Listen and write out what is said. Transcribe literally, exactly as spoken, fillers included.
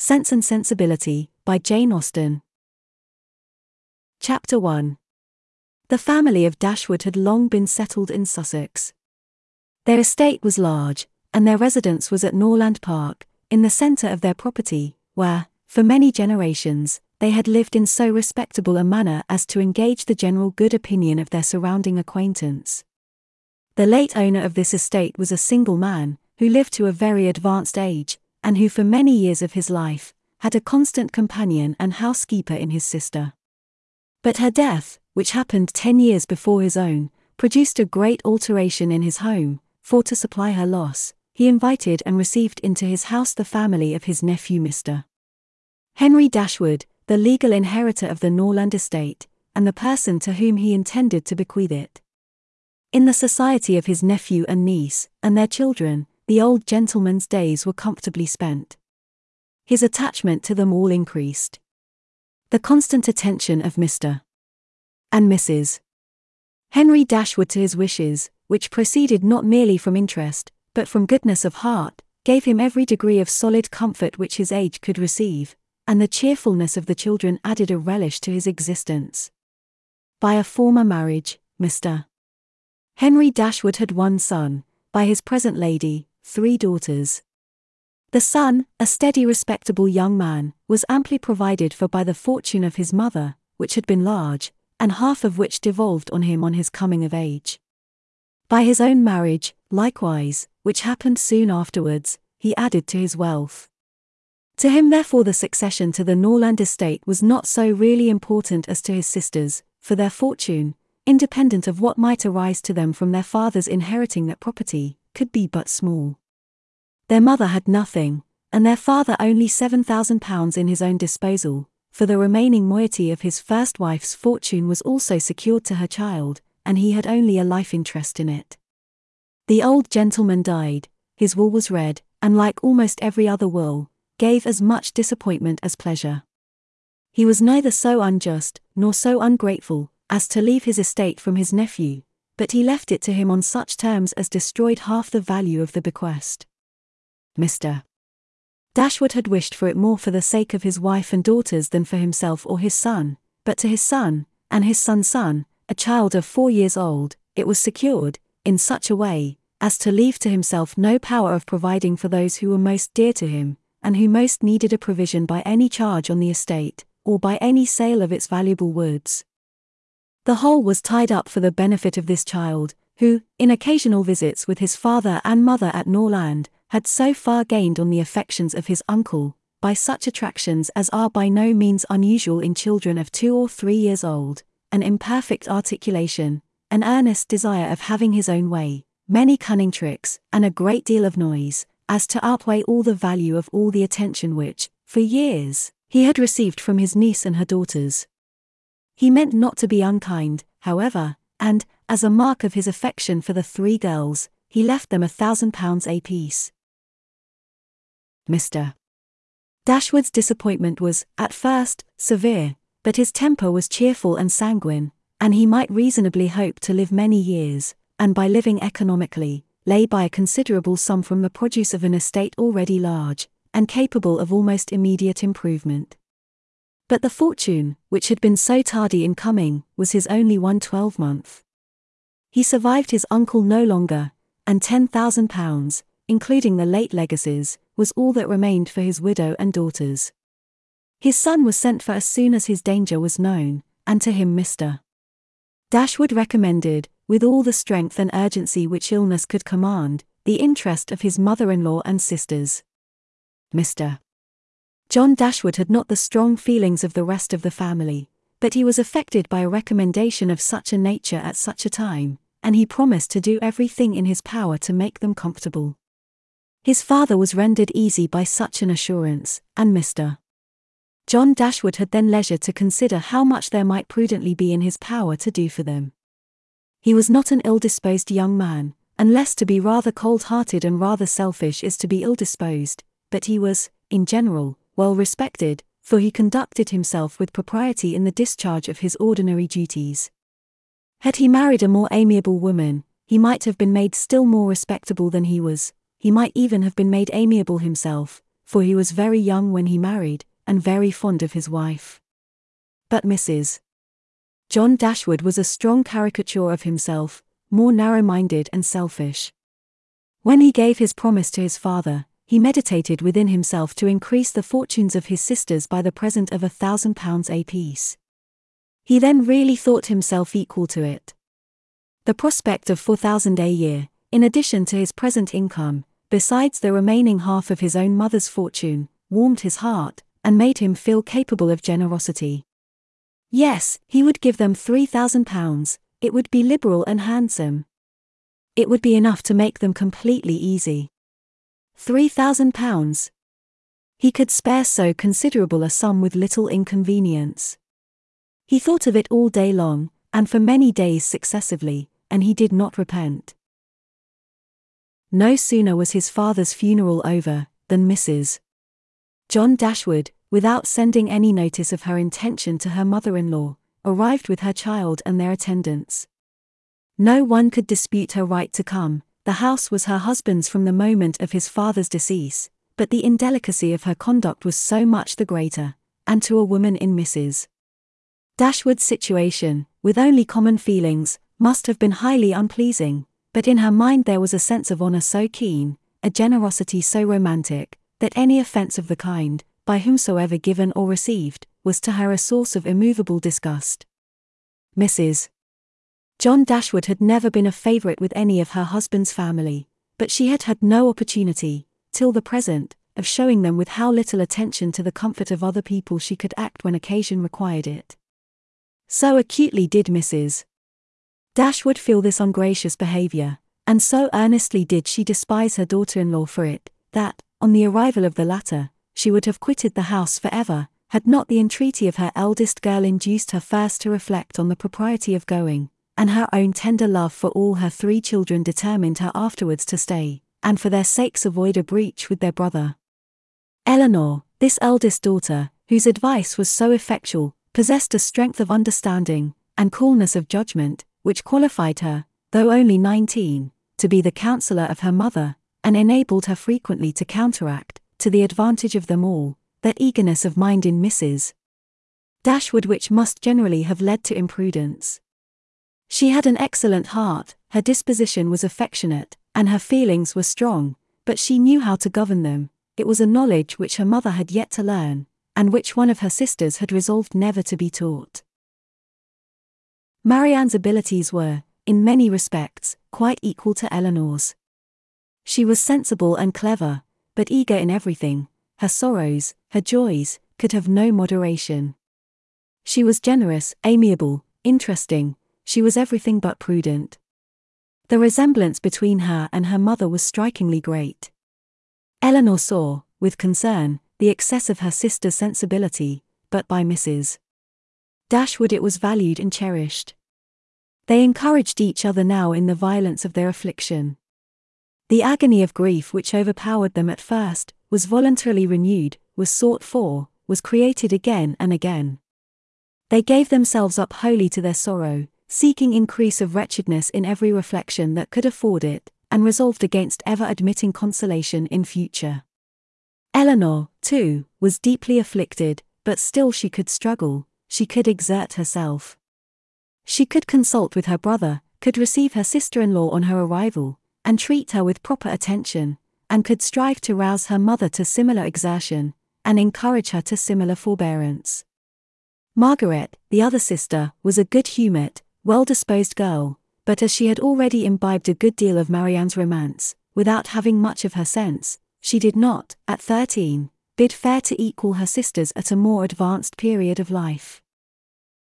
Sense and Sensibility, by Jane Austen. Chapter one. The family of Dashwood had long been settled in Sussex. Their estate was large, and their residence was at Norland Park, in the centre of their property, where, for many generations, they had lived in so respectable a manner as to engage the general good opinion of their surrounding acquaintance. The late owner of this estate was a single man, who lived to a very advanced age, and who for many years of his life, had a constant companion and housekeeper in his sister. But her death, which happened ten years before his own, produced a great alteration in his home, for to supply her loss, he invited and received into his house the family of his nephew Mister Henry Dashwood, the legal inheritor of the Norland estate, and the person to whom he intended to bequeath it. In the society of his nephew and niece, and their children, the old gentleman's days were comfortably spent. His attachment to them all increased. The constant attention of Mister and Missus Henry Dashwood to his wishes, which proceeded not merely from interest, but from goodness of heart, gave him every degree of solid comfort which his age could receive, and the cheerfulness of the children added a relish to his existence. By a former marriage, Mister Henry Dashwood had one son, by his present lady, three daughters. The son, a steady respectable young man, was amply provided for by the fortune of his mother, which had been large, and half of which devolved on him on his coming of age. By his own marriage, likewise, which happened soon afterwards, he added to his wealth. To him therefore the succession to the Norland estate was not so really important as to his sisters, for their fortune, independent of what might arise to them from their fathers inheriting that property, could be but small. Their mother had nothing, and their father only seven thousand pounds in his own disposal, for the remaining moiety of his first wife's fortune was also secured to her child, and he had only a life interest in it. The old gentleman died, his will was read, and like almost every other will, gave as much disappointment as pleasure. He was neither so unjust, nor so ungrateful, as to leave his estate from his nephew, but he left it to him on such terms as destroyed half the value of the bequest. Mister Dashwood had wished for it more for the sake of his wife and daughters than for himself or his son, but to his son, and his son's son, a child of four years old, it was secured, in such a way, as to leave to himself no power of providing for those who were most dear to him, and who most needed a provision by any charge on the estate, or by any sale of its valuable woods. The whole was tied up for the benefit of this child, who, in occasional visits with his father and mother at Norland, had so far gained on the affections of his uncle, by such attractions as are by no means unusual in children of two or three years old, an imperfect articulation, an earnest desire of having his own way, many cunning tricks, and a great deal of noise, as to outweigh all the value of all the attention which, for years, he had received from his niece and her daughters. He meant not to be unkind, however, and, as a mark of his affection for the three girls, he left them a thousand pounds apiece. Mister Dashwood's disappointment was, at first, severe, but his temper was cheerful and sanguine, and he might reasonably hope to live many years, and by living economically, lay by a considerable sum from the produce of an estate already large, and capable of almost immediate improvement. But the fortune, which had been so tardy in coming, was his only one twelvemonth. He survived his uncle no longer, and ten thousand pounds, including the late legacies, was all that remained for his widow and daughters. His son was sent for as soon as his danger was known, and to him Mister Dashwood recommended, with all the strength and urgency which illness could command, the interest of his mother-in-law and sisters. Mister John Dashwood had not the strong feelings of the rest of the family, but he was affected by a recommendation of such a nature at such a time, and he promised to do everything in his power to make them comfortable. His father was rendered easy by such an assurance, and Mister John Dashwood had then leisure to consider how much there might prudently be in his power to do for them. He was not an ill-disposed young man, unless to be rather cold-hearted and rather selfish is to be ill-disposed, but he was, in general, well respected, for he conducted himself with propriety in the discharge of his ordinary duties. Had he married a more amiable woman, he might have been made still more respectable than he was, he might even have been made amiable himself, for he was very young when he married, and very fond of his wife. But Missus John Dashwood was a strong caricature of himself, more narrow-minded and selfish. When he gave his promise to his father, he meditated within himself to increase the fortunes of his sisters by the present of a thousand pounds apiece. He then really thought himself equal to it. The prospect of four thousand a year, in addition to his present income, besides the remaining half of his own mother's fortune, warmed his heart, and made him feel capable of generosity. Yes, he would give them three thousand pounds, it would be liberal and handsome. It would be enough to make them completely easy. Three thousand pounds. He could spare so considerable a sum with little inconvenience. He thought of it all day long, and for many days successively, and he did not repent. No sooner was his father's funeral over, than Missus John Dashwood, without sending any notice of her intention to her mother-in-law, arrived with her child and their attendants. No one could dispute her right to come, the house was her husband's from the moment of his father's decease, but the indelicacy of her conduct was so much the greater, and to a woman in Missus Dashwood's situation, with only common feelings, must have been highly unpleasing, but in her mind there was a sense of honour so keen, a generosity so romantic, that any offence of the kind, by whomsoever given or received, was to her a source of immovable disgust. Missus John Dashwood had never been a favourite with any of her husband's family, but she had had no opportunity, till the present, of showing them with how little attention to the comfort of other people she could act when occasion required it. So acutely did Missus Dashwood feel this ungracious behaviour, and so earnestly did she despise her daughter-in-law for it, that, on the arrival of the latter, she would have quitted the house for ever, had not the entreaty of her eldest girl induced her first to reflect on the propriety of going, and her own tender love for all her three children determined her afterwards to stay, and for their sakes avoid a breach with their brother. Eleanor, this eldest daughter, whose advice was so effectual, possessed a strength of understanding, and coolness of judgment, which qualified her, though only nineteen, to be the counsellor of her mother, and enabled her frequently to counteract, to the advantage of them all, that eagerness of mind in Missus Dashwood which must generally have led to imprudence. She had an excellent heart, her disposition was affectionate, and her feelings were strong, but she knew how to govern them. It was a knowledge which her mother had yet to learn, and which one of her sisters had resolved never to be taught. Marianne's abilities were, in many respects, quite equal to Eleanor's. She was sensible and clever, but eager in everything. Her sorrows, her joys, could have no moderation. She was generous, amiable, interesting, she was everything but prudent. The resemblance between her and her mother was strikingly great. Eleanor saw, with concern, the excess of her sister's sensibility, but by Missus Dashwood it was valued and cherished. They encouraged each other now in the violence of their affliction. The agony of grief which overpowered them at first, was voluntarily renewed, was sought for, was created again and again. They gave themselves up wholly to their sorrow, seeking increase of wretchedness in every reflection that could afford it, and resolved against ever admitting consolation in future. Eleanor, too, was deeply afflicted, but still she could struggle, she could exert herself. She could consult with her brother, could receive her sister-in-law on her arrival, and treat her with proper attention, and could strive to rouse her mother to similar exertion, and encourage her to similar forbearance. Margaret, the other sister, was a good-humoured, well-disposed girl, but as she had already imbibed a good deal of Marianne's romance, without having much of her sense, she did not, at thirteen, bid fair to equal her sisters at a more advanced period of life.